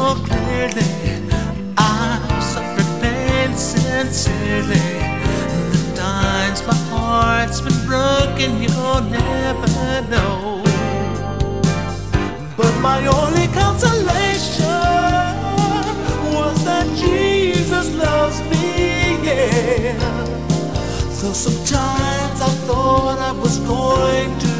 so clearly I've suffered pain sincerely. The times my heart's been broken, you'll never know. But my only consolation was that Jesus loves me, yeah. So sometimes I thought I was going to